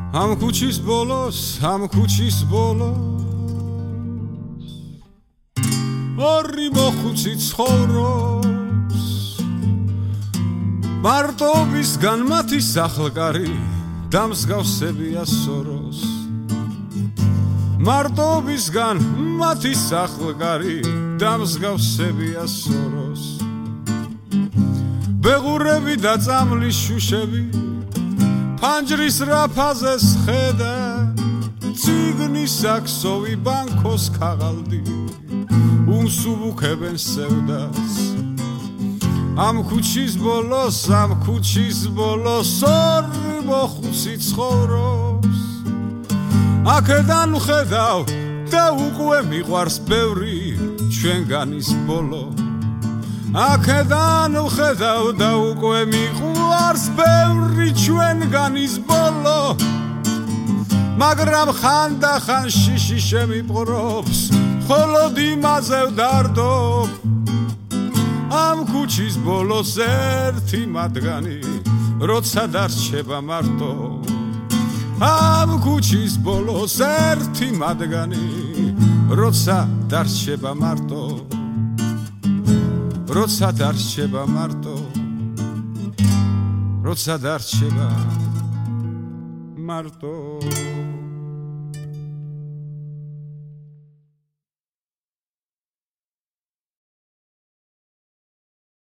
ამ ქუჩის ბოლოს ორი მოხუცი ცხოვრობს მარტობისგან მათი სახლკარი დამსგავსებია სოროს მარტობისგან მათი სახლკარი დამსგავსებია სოროს ბეღურები და წამლის შუშები ფანჯრის რაფაზეს ხედა ციგნის საქსოვი ბანკოს ქაღალდი უმსუბუქებენ სევდას ამ ქუჩის ბოლოს ორი მოხუცი ცხოვრობს აქედან ვხედავ და უკვე მიყვარს ბევრი ჩვენგანის ბოლო აქედან ვხედავ და უკვე მიყვარს ბევრი ჩვენგანის ბოლო მაგრამ ხანდახან შიში შემიპყრობს მხოლოდ იმაზე ვდარდობ ამ ქუჩის ბოლოს ერთი მათგანი როცა დარჩება მარტო ამ ქუჩის ბოლოს ერთი მათგანი როცა დარჩება მარტო როცა დარჩება მარტო